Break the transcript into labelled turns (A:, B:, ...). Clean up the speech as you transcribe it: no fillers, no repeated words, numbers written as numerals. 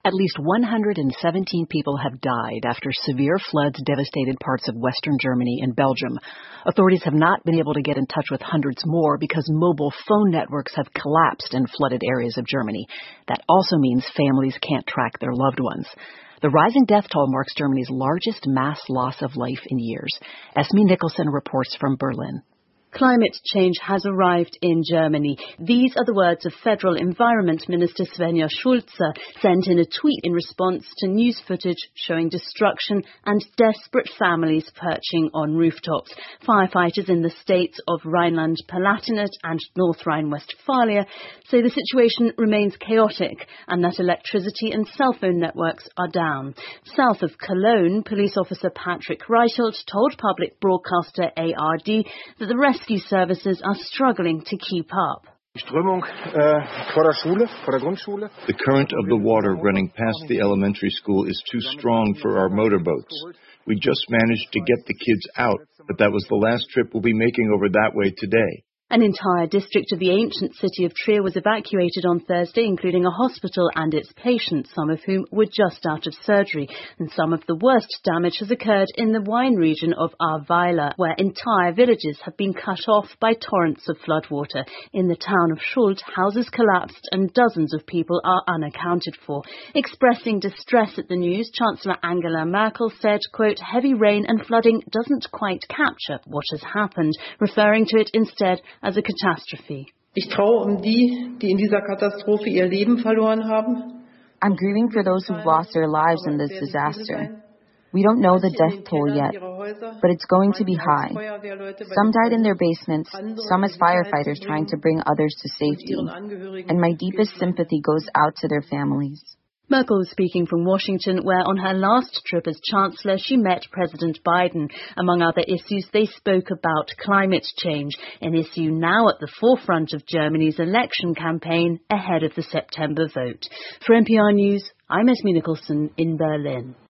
A: At least 117 people have died after severe floods devastated parts of western Germany and Belgium. Authorities have not been able to get in touch with hundreds more because mobile phone networks have collapsed in flooded areas of Germany. That also means families can't track their loved ones. The rising death toll marks Germany's largest mass loss of life in years. Esme Nicholson reports from Berlin.
B: Climate change has arrived in Germany. These are the words of Federal Environment Minister Svenja Schulze sent in a tweet in response to news footage showing destruction and desperate families perching on rooftops. Firefighters in the states of Rhineland-Palatinate and North Rhine-Westphalia say the situation remains chaotic and that electricity and cell phone networks are down. South of Cologne, police officer Patrick Reichelt told public broadcaster ARD that the rescue services are struggling to keep up.
C: The current of the water running past the elementary school is too strong for our motorboats. We just managed to get the kids out, but that was the last trip we'll be making over that way today.
B: An entire district of the ancient city of Trier was evacuated on Thursday, including a hospital and its patients, some of whom were just out of surgery. And some of the worst damage has occurred in the wine region of Ahrweiler, where entire villages have been cut off by torrents of floodwater. In the town of Schuld, houses collapsed and dozens of people are unaccounted for. Expressing distress at the news, Chancellor Angela Merkel said, quote, "Heavy rain and flooding doesn't quite capture what has happened," referring to it instead as a catastrophe.
D: Ich trauere die in dieser Katastrophe ihr Leben verloren haben.
E: I'm grieving for those who've lost their lives in this disaster. We don't know the death toll yet, but it's going to be high. Some died in their basements, some as firefighters trying to bring others to safety. And my deepest sympathy goes out to their families.
B: Merkel was speaking from Washington, where on her last trip as Chancellor she met President Biden. Among other issues, they spoke about climate change, an issue now at the forefront of Germany's election campaign ahead of the September vote. For NPR News, I'm Esme Nicholson in Berlin.